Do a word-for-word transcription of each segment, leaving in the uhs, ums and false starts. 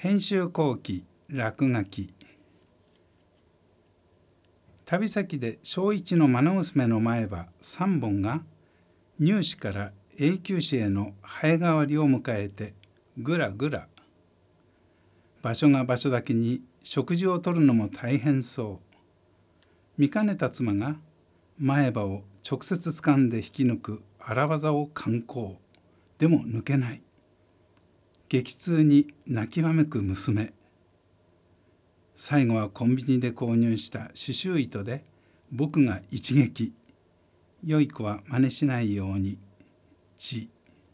編集後期落書き。旅先で正一の愛娘の前歯三本が乳歯から永久歯への生え変わりを迎えてぐらぐら。場所が場所だけに食事をとるのも大変そう。見かねた妻が前歯を直接掴んで引き抜く荒技を敢行。でも抜けない。激痛に泣きわめく娘。最後はコンビニで購入した刺繍糸で僕が一撃。良い子は真似しないように。ち。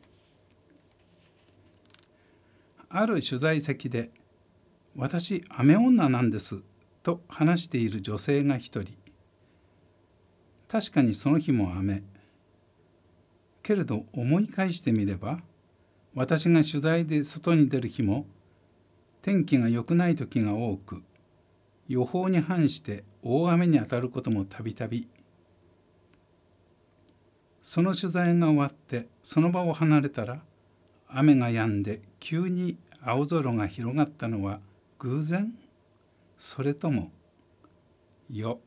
ある取材先で「私雨女なんです」と話している女性が一人。確かにその日も雨。けれど思い返してみれば、私が取材で外に出る日も天気が良くない時が多く、予報に反して大雨に当たることもたびたび。その取材が終わってその場を離れたら、雨が止んで急に青空が広がったのは偶然？それともよ。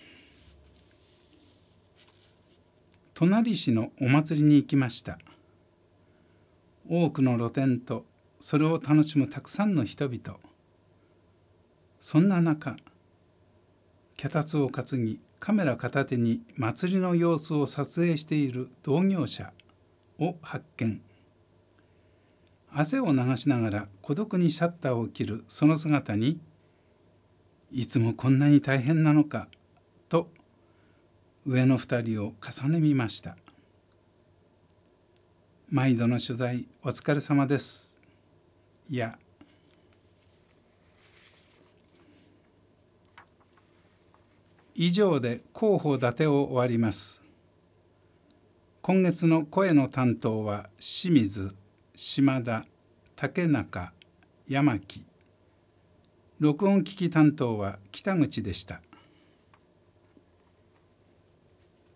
隣市のお祭りに行きました。多くの露店とそれを楽しむたくさんの人々。そんな中、脚立を担ぎカメラ片手に祭りの様子を撮影している同業者を発見。汗を流しながら孤独にシャッターを切るその姿に、いつもこんなに大変なのかと上の二人を重ね見ました。毎度の取材お疲れ様です。いや、以上で広報立てを終わります。今月の声の担当は清水、島田、竹中、山木。録音機器担当は北口でした。